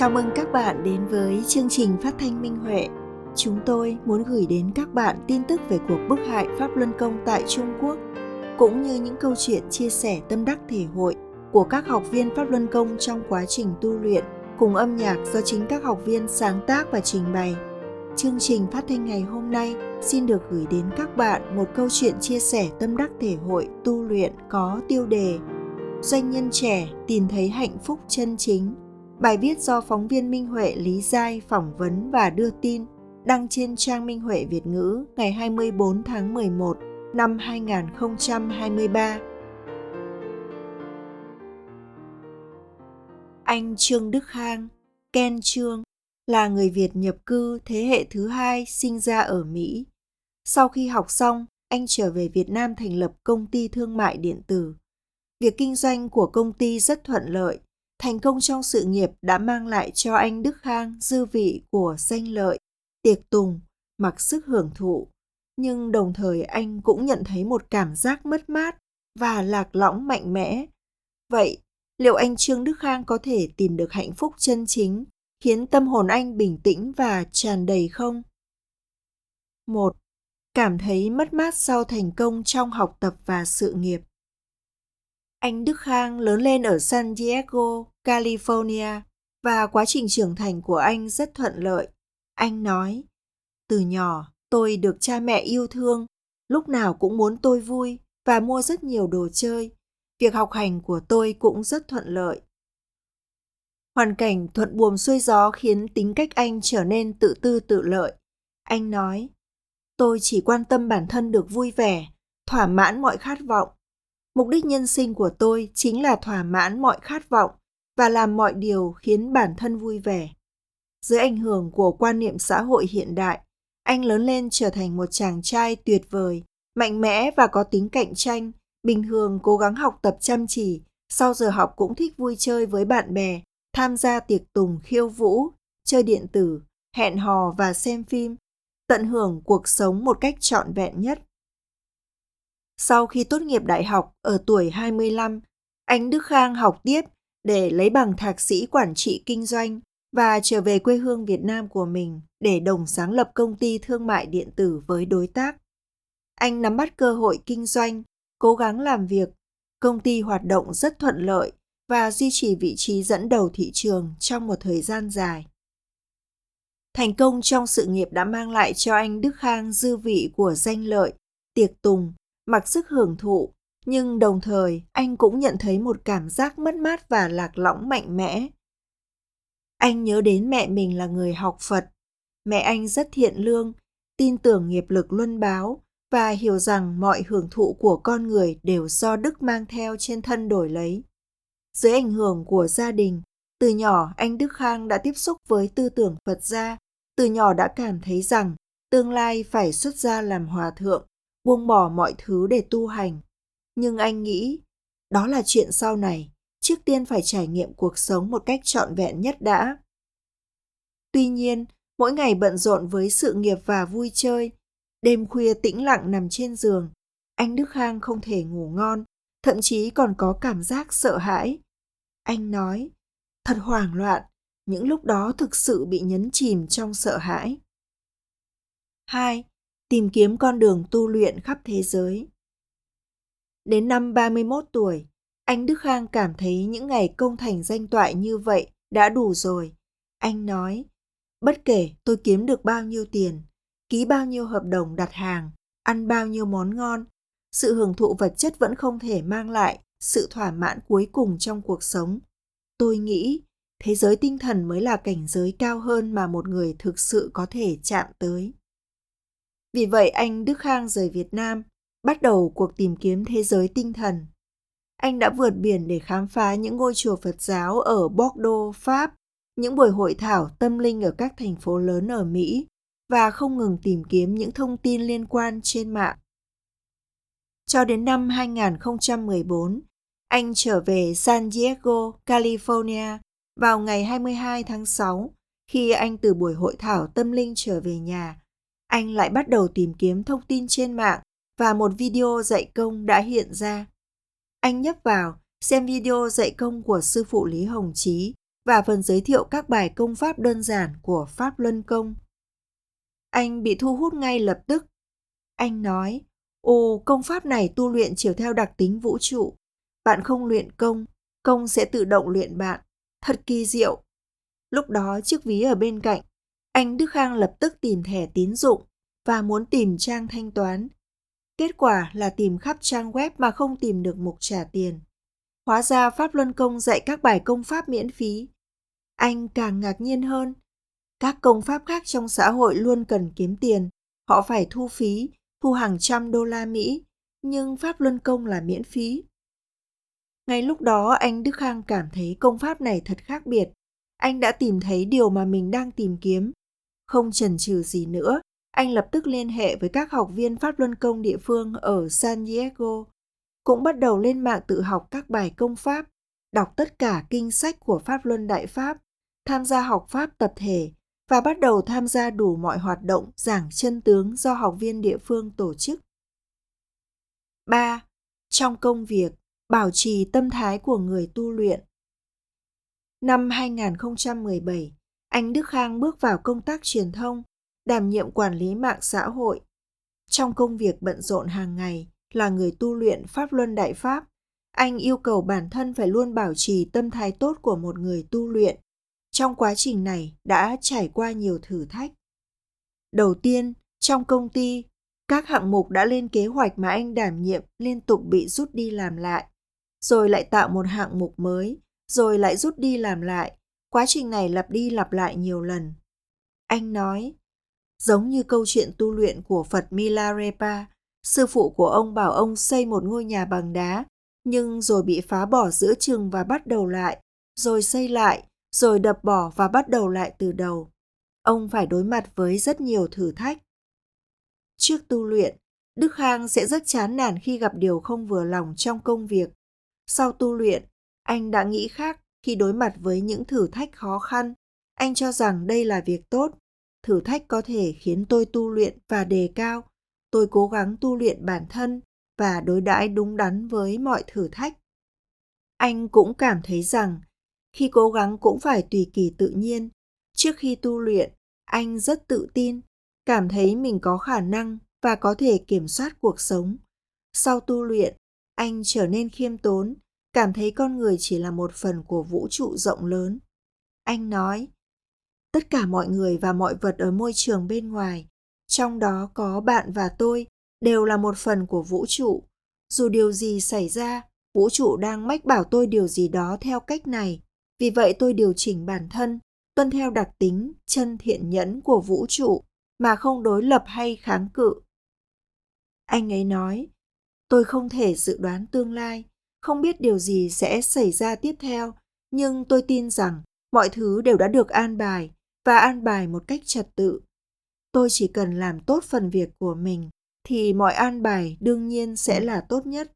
Chào mừng các bạn đến với chương trình phát thanh Minh Huệ. Chúng tôi muốn gửi đến các bạn tin tức về cuộc bức hại Pháp Luân Công tại Trung Quốc, cũng như những câu chuyện chia sẻ tâm đắc thể hội của các học viên Pháp Luân Công trong quá trình tu luyện, cùng âm nhạc do chính các học viên sáng tác và trình bày. Chương trình phát thanh ngày hôm nay xin được gửi đến các bạn một câu chuyện chia sẻ tâm đắc thể hội tu luyện có tiêu đề Doanh nhân trẻ tìm thấy hạnh phúc chân chính. Bài viết do phóng viên Minh Huệ Lý Giai phỏng vấn và đưa tin, đăng trên trang Minh Huệ Việt ngữ ngày 24 tháng 11 năm 2023. Anh Trương Đức Khang, Ken Trương, là người Việt nhập cư thế hệ thứ hai sinh ra ở Mỹ. Sau khi học xong, anh trở về Việt Nam thành lập công ty thương mại điện tử. Việc kinh doanh của công ty rất thuận lợi. Thành công trong sự nghiệp đã mang lại cho anh Đức Khang dư vị của danh lợi, tiệc tùng, mặc sức hưởng thụ. Nhưng đồng thời anh cũng nhận thấy một cảm giác mất mát và lạc lõng mạnh mẽ. Vậy, liệu anh Trương Đức Khang có thể tìm được hạnh phúc chân chính, khiến tâm hồn anh bình tĩnh và tràn đầy không? 1. Cảm thấy mất mát sau thành công trong học tập và sự nghiệp. Anh Đức Khang lớn lên ở San Diego, California, và quá trình trưởng thành của anh rất thuận lợi. Anh nói, từ nhỏ tôi được cha mẹ yêu thương, lúc nào cũng muốn tôi vui và mua rất nhiều đồ chơi. Việc học hành của tôi cũng rất thuận lợi. Hoàn cảnh thuận buồm xuôi gió khiến tính cách anh trở nên tự tư tự lợi. Anh nói, tôi chỉ quan tâm bản thân được vui vẻ, thỏa mãn mọi khát vọng. Mục đích nhân sinh của tôi chính là thỏa mãn mọi khát vọng và làm mọi điều khiến bản thân vui vẻ. Dưới ảnh hưởng của quan niệm xã hội hiện đại, anh lớn lên trở thành một chàng trai tuyệt vời, mạnh mẽ và có tính cạnh tranh, bình thường cố gắng học tập chăm chỉ, sau giờ học cũng thích vui chơi với bạn bè, tham gia tiệc tùng khiêu vũ, chơi điện tử, hẹn hò và xem phim, tận hưởng cuộc sống một cách trọn vẹn nhất. Sau khi tốt nghiệp đại học ở tuổi 25, anh Đức Khang học tiếp để lấy bằng thạc sĩ quản trị kinh doanh và trở về quê hương Việt Nam của mình để đồng sáng lập công ty thương mại điện tử với đối tác. Anh nắm bắt cơ hội kinh doanh, cố gắng làm việc, công ty hoạt động rất thuận lợi và duy trì vị trí dẫn đầu thị trường trong một thời gian dài. Thành công trong sự nghiệp đã mang lại cho anh Đức Khang dư vị của danh lợi, tiệc tùng, mặc sức hưởng thụ, nhưng đồng thời anh cũng nhận thấy một cảm giác mất mát và lạc lõng mạnh mẽ. Anh nhớ đến mẹ mình là người học Phật. Mẹ anh rất thiện lương, tin tưởng nghiệp lực luân báo và hiểu rằng mọi hưởng thụ của con người đều do đức mang theo trên thân đổi lấy. Dưới ảnh hưởng của gia đình, từ nhỏ anh Đức Khang đã tiếp xúc với tư tưởng Phật gia, từ nhỏ đã cảm thấy rằng tương lai phải xuất gia làm hòa thượng, buông bỏ mọi thứ để tu hành. Nhưng anh nghĩ, đó là chuyện sau này, trước tiên phải trải nghiệm cuộc sống một cách trọn vẹn nhất đã. Tuy nhiên, mỗi ngày bận rộn với sự nghiệp và vui chơi, đêm khuya tĩnh lặng nằm trên giường, anh Đức Khang không thể ngủ ngon, thậm chí còn có cảm giác sợ hãi. Anh nói, thật hoảng loạn, những lúc đó thực sự bị nhấn chìm trong sợ hãi. 2. Tìm kiếm con đường tu luyện khắp thế giới. Đến năm 31 tuổi, anh Đức Khang cảm thấy những ngày công thành danh toại như vậy đã đủ rồi. Anh nói, bất kể tôi kiếm được bao nhiêu tiền, ký bao nhiêu hợp đồng đặt hàng, ăn bao nhiêu món ngon, sự hưởng thụ vật chất vẫn không thể mang lại sự thỏa mãn cuối cùng trong cuộc sống. Tôi nghĩ thế giới tinh thần mới là cảnh giới cao hơn mà một người thực sự có thể chạm tới. Vì vậy anh Đức Khang rời Việt Nam, bắt đầu cuộc tìm kiếm thế giới tinh thần. Anh đã vượt biển để khám phá những ngôi chùa Phật giáo ở Bordeaux, Pháp, những buổi hội thảo tâm linh ở các thành phố lớn ở Mỹ và không ngừng tìm kiếm những thông tin liên quan trên mạng. Cho đến năm 2014, anh trở về San Diego, California vào ngày 22 tháng 6 khi anh từ buổi hội thảo tâm linh trở về nhà. Anh lại bắt đầu tìm kiếm thông tin trên mạng và một video dạy công đã hiện ra. Anh nhấp vào xem video dạy công của sư phụ Lý Hồng Chí và phần giới thiệu các bài công pháp đơn giản của Pháp Luân Công. Anh bị thu hút ngay lập tức. Anh nói, ồ, công pháp này tu luyện chiều theo đặc tính vũ trụ. Bạn không luyện công, công sẽ tự động luyện bạn. Thật kỳ diệu. Lúc đó chiếc ví ở bên cạnh, anh Đức Khang lập tức tìm thẻ tín dụng và muốn tìm trang thanh toán. Kết quả là tìm khắp trang web mà không tìm được mục trả tiền. Hóa ra Pháp Luân Công dạy các bài công pháp miễn phí. Anh càng ngạc nhiên hơn. Các công pháp khác trong xã hội luôn cần kiếm tiền. Họ phải thu phí, thu hàng trăm đô la Mỹ. Nhưng Pháp Luân Công là miễn phí. Ngay lúc đó anh Đức Khang cảm thấy công pháp này thật khác biệt. Anh đã tìm thấy điều mà mình đang tìm kiếm. Không chần chừ gì nữa, anh lập tức liên hệ với các học viên Pháp Luân Công địa phương ở San Diego. Cũng bắt đầu lên mạng tự học các bài công pháp, đọc tất cả kinh sách của Pháp Luân Đại Pháp, tham gia học pháp tập thể và bắt đầu tham gia đủ mọi hoạt động giảng chân tướng do học viên địa phương tổ chức. 3. Trong công việc, bảo trì tâm thái của người tu luyện. Năm 2017, anh Đức Khang bước vào công tác truyền thông, đảm nhiệm quản lý mạng xã hội. Trong công việc bận rộn hàng ngày, là người tu luyện Pháp Luân Đại Pháp, anh yêu cầu bản thân phải luôn bảo trì tâm thái tốt của một người tu luyện. Trong quá trình này đã trải qua nhiều thử thách. Đầu tiên, trong công ty, các hạng mục đã lên kế hoạch mà anh đảm nhiệm liên tục bị rút đi làm lại, rồi lại tạo một hạng mục mới, rồi lại rút đi làm lại. Quá trình này lặp đi lặp lại nhiều lần. Anh nói, giống như câu chuyện tu luyện của Phật Milarepa, sư phụ của ông bảo ông xây một ngôi nhà bằng đá, nhưng rồi bị phá bỏ giữa chừng và bắt đầu lại, rồi xây lại, rồi đập bỏ và bắt đầu lại từ đầu. Ông phải đối mặt với rất nhiều thử thách. Trước tu luyện, Đức Khang sẽ rất chán nản khi gặp điều không vừa lòng trong công việc. Sau tu luyện, anh đã nghĩ khác khi đối mặt với những thử thách khó khăn. Anh cho rằng đây là việc tốt. Thử thách có thể khiến tôi tu luyện và đề cao. Tôi cố gắng tu luyện bản thân và đối đãi đúng đắn với mọi thử thách. Anh cũng cảm thấy rằng khi cố gắng cũng phải tùy kỳ tự nhiên. Trước khi tu luyện, anh rất tự tin, cảm thấy mình có khả năng và có thể kiểm soát cuộc sống. Sau tu luyện, anh trở nên khiêm tốn, cảm thấy con người chỉ là một phần của vũ trụ rộng lớn. Anh nói, tất cả mọi người và mọi vật ở môi trường bên ngoài, trong đó có bạn và tôi, đều là một phần của vũ trụ. Dù điều gì xảy ra, vũ trụ đang mách bảo tôi điều gì đó theo cách này. Vì vậy tôi điều chỉnh bản thân, tuân theo đặc tính chân thiện nhẫn của vũ trụ mà không đối lập hay kháng cự. Anh ấy nói, tôi không thể dự đoán tương lai, không biết điều gì sẽ xảy ra tiếp theo, nhưng tôi tin rằng mọi thứ đều đã được an bài và an bài một cách trật tự. Tôi chỉ cần làm tốt phần việc của mình thì mọi an bài đương nhiên sẽ là tốt nhất.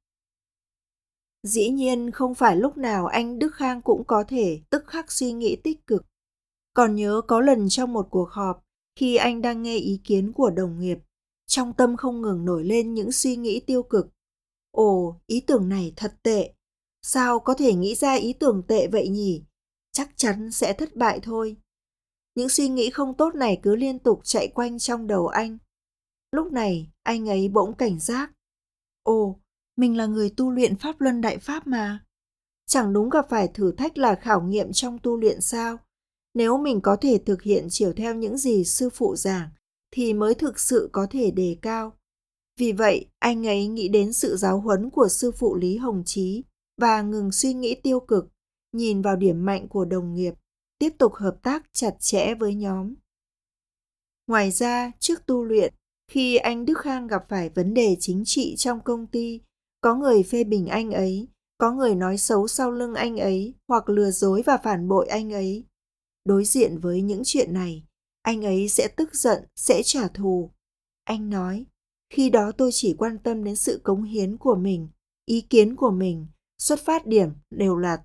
Dĩ nhiên không phải lúc nào anh Đức Khang cũng có thể tức khắc suy nghĩ tích cực. Còn nhớ có lần trong một cuộc họp, khi anh đang nghe ý kiến của đồng nghiệp, trong tâm không ngừng nổi lên những suy nghĩ tiêu cực. Ồ, ý tưởng này thật tệ. Sao có thể nghĩ ra ý tưởng tệ vậy nhỉ? Chắc chắn sẽ thất bại thôi. Những suy nghĩ không tốt này cứ liên tục chạy quanh trong đầu anh. Lúc này, anh ấy bỗng cảnh giác. Ồ, mình là người tu luyện Pháp Luân Đại Pháp mà. Chẳng đúng gặp phải thử thách là khảo nghiệm trong tu luyện sao? Nếu mình có thể thực hiện chiều theo những gì sư phụ giảng, thì mới thực sự có thể đề cao. Vì vậy, anh ấy nghĩ đến sự giáo huấn của sư phụ Lý Hồng Chí và ngừng suy nghĩ tiêu cực, nhìn vào điểm mạnh của đồng nghiệp, tiếp tục hợp tác chặt chẽ với nhóm. Ngoài ra, trước tu luyện, khi anh Đức Khang gặp phải vấn đề chính trị trong công ty, có người phê bình anh ấy, có người nói xấu sau lưng anh ấy hoặc lừa dối và phản bội anh ấy. Đối diện với những chuyện này, anh ấy sẽ tức giận, sẽ trả thù. Anh nói, khi đó tôi chỉ quan tâm đến sự cống hiến của mình, ý kiến của mình, xuất phát điểm đều là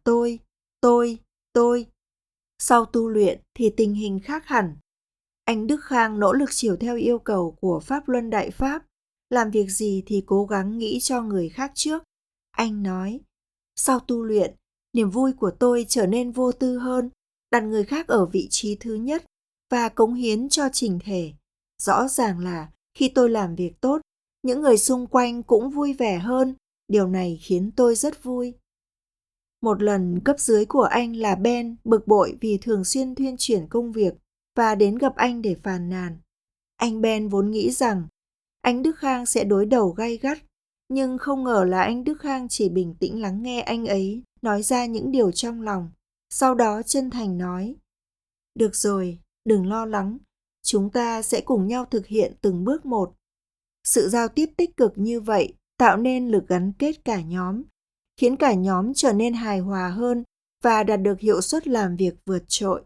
tôi. Sau tu luyện thì tình hình khác hẳn. Anh Đức Khang nỗ lực chiều theo yêu cầu của Pháp Luân Đại Pháp, làm việc gì thì cố gắng nghĩ cho người khác trước. Anh nói, sau tu luyện, niềm vui của tôi trở nên vô tư hơn, đặt người khác ở vị trí thứ nhất và cống hiến cho chỉnh thể. Rõ ràng là khi tôi làm việc tốt, những người xung quanh cũng vui vẻ hơn. Điều này khiến tôi rất vui. Một lần, cấp dưới của anh là Ben bực bội vì thường xuyên thuyên chuyển công việc và đến gặp anh để phàn nàn. Anh Ben vốn nghĩ rằng anh Đức Khang sẽ đối đầu gay gắt, nhưng không ngờ là anh Đức Khang chỉ bình tĩnh lắng nghe anh ấy nói ra những điều trong lòng. Sau đó chân thành nói: "Được rồi, đừng lo lắng, chúng ta sẽ cùng nhau thực hiện từng bước một." Sự giao tiếp tích cực như vậy tạo nên lực gắn kết cả nhóm, khiến cả nhóm trở nên hài hòa hơn và đạt được hiệu suất làm việc vượt trội.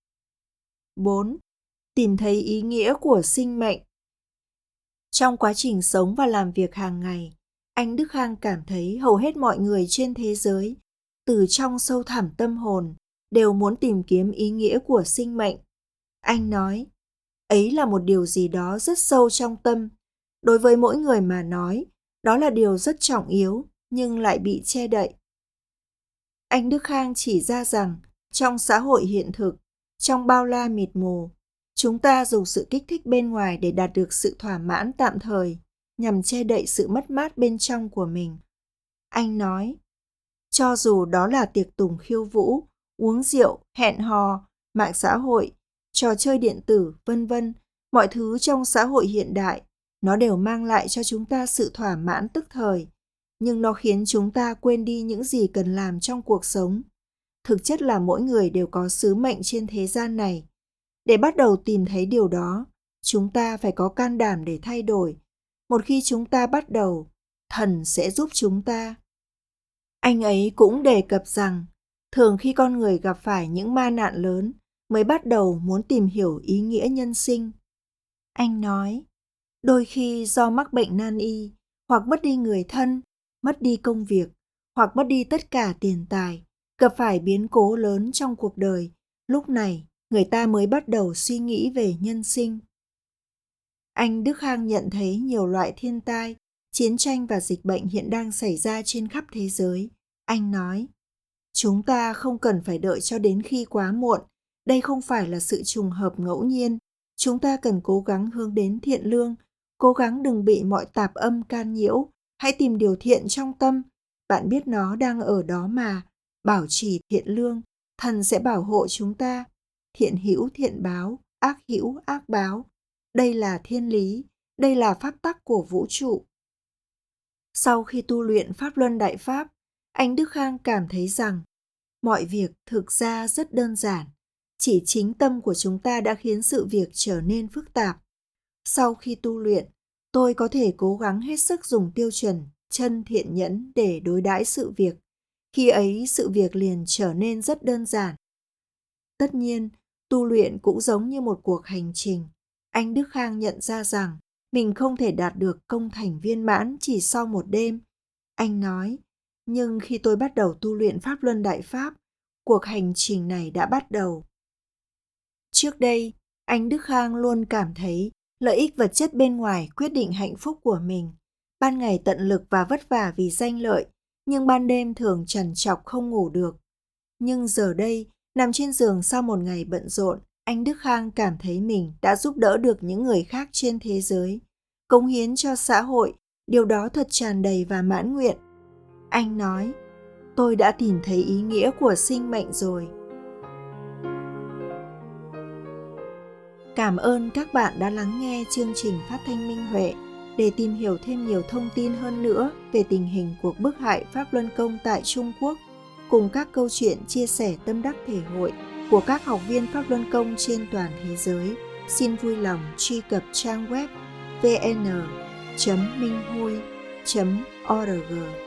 4. Tìm thấy ý nghĩa của sinh mệnh. Trong quá trình sống và làm việc hàng ngày, anh Đức Khang cảm thấy hầu hết mọi người trên thế giới, từ trong sâu thẳm tâm hồn, đều muốn tìm kiếm ý nghĩa của sinh mệnh. Anh nói, ấy là một điều gì đó rất sâu trong tâm. Đối với mỗi người mà nói, đó là điều rất trọng yếu, nhưng lại bị che đậy. Anh Đức Khang chỉ ra rằng, trong xã hội hiện thực, trong bao la mịt mù, chúng ta dùng sự kích thích bên ngoài để đạt được sự thỏa mãn tạm thời, nhằm che đậy sự mất mát bên trong của mình. Anh nói, cho dù đó là tiệc tùng khiêu vũ, uống rượu, hẹn hò, mạng xã hội, trò chơi điện tử, vân vân, mọi thứ trong xã hội hiện đại, nó đều mang lại cho chúng ta sự thỏa mãn tức thời, nhưng nó khiến chúng ta quên đi những gì cần làm trong cuộc sống. Thực chất là mỗi người đều có sứ mệnh trên thế gian này. Để bắt đầu tìm thấy điều đó, chúng ta phải có can đảm để thay đổi. Một khi chúng ta bắt đầu, thần sẽ giúp chúng ta. Anh ấy cũng đề cập rằng, thường khi con người gặp phải những ma nạn lớn, mới bắt đầu muốn tìm hiểu ý nghĩa nhân sinh. Anh nói, đôi khi do mắc bệnh nan y, hoặc mất đi người thân, mất đi công việc, hoặc mất đi tất cả tiền tài, gặp phải biến cố lớn trong cuộc đời, lúc này người ta mới bắt đầu suy nghĩ về nhân sinh. Anh Đức Khang nhận thấy nhiều loại thiên tai, chiến tranh và dịch bệnh hiện đang xảy ra trên khắp thế giới. Anh nói, chúng ta không cần phải đợi cho đến khi quá muộn, đây không phải là sự trùng hợp ngẫu nhiên. Chúng ta cần cố gắng hướng đến thiện lương, cố gắng đừng bị mọi tạp âm can nhiễu, hãy tìm điều thiện trong tâm. Bạn biết nó đang ở đó mà, bảo trì thiện lương, thần sẽ bảo hộ chúng ta. Thiện hữu thiện báo, ác hữu ác báo. Đây là thiên lý, đây là pháp tắc của vũ trụ. Sau khi tu luyện Pháp Luân Đại Pháp, anh Đức Khang cảm thấy rằng mọi việc thực ra rất đơn giản. Chỉ chính tâm của chúng ta đã khiến sự việc trở nên phức tạp. Sau khi tu luyện, tôi có thể cố gắng hết sức dùng tiêu chuẩn chân thiện nhẫn để đối đãi sự việc. Khi ấy sự việc liền trở nên rất đơn giản. Tất nhiên, tu luyện cũng giống như một cuộc hành trình. Anh Đức Khang nhận ra rằng mình không thể đạt được công thành viên mãn chỉ sau một đêm. Anh nói, nhưng khi tôi bắt đầu tu luyện Pháp Luân Đại Pháp, cuộc hành trình này đã bắt đầu. Trước đây, anh Đức Khang luôn cảm thấy lợi ích vật chất bên ngoài quyết định hạnh phúc của mình. Ban ngày tận lực và vất vả vì danh lợi, nhưng ban đêm thường trằn trọc không ngủ được. Nhưng giờ đây, nằm trên giường sau một ngày bận rộn, anh Đức Khang cảm thấy mình đã giúp đỡ được những người khác trên thế giới, cống hiến cho xã hội, điều đó thật tràn đầy và mãn nguyện. Anh nói, tôi đã tìm thấy ý nghĩa của sinh mệnh rồi. Cảm ơn các bạn đã lắng nghe chương trình phát thanh Minh Huệ. Để tìm hiểu thêm nhiều thông tin hơn nữa về tình hình cuộc bức hại Pháp Luân Công tại Trung Quốc, cùng các câu chuyện chia sẻ tâm đắc thể hội của các học viên Pháp Luân Công trên toàn thế giới, xin vui lòng truy cập trang web vn.minhui.org.